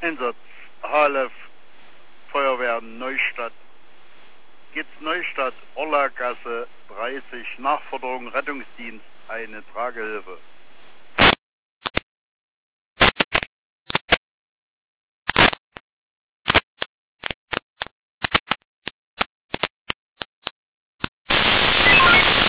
Einsatz HLF Feuerwehr Neustadt. Gitz Neustadt, Orlagasse 30, Nachforderung Rettungsdienst, eine Tragehilfe.